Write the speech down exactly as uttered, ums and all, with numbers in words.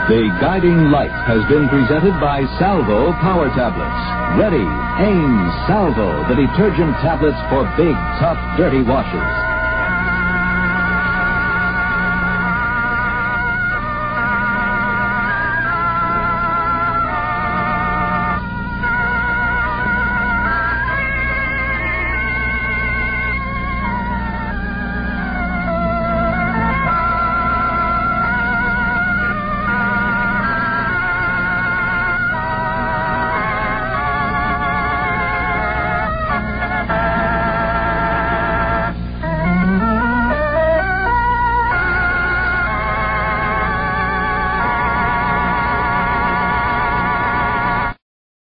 The guiding light has been presented by Salvo Power Tablets. Ready, aim, Salvo, the detergent tablets for big, tough, dirty washes.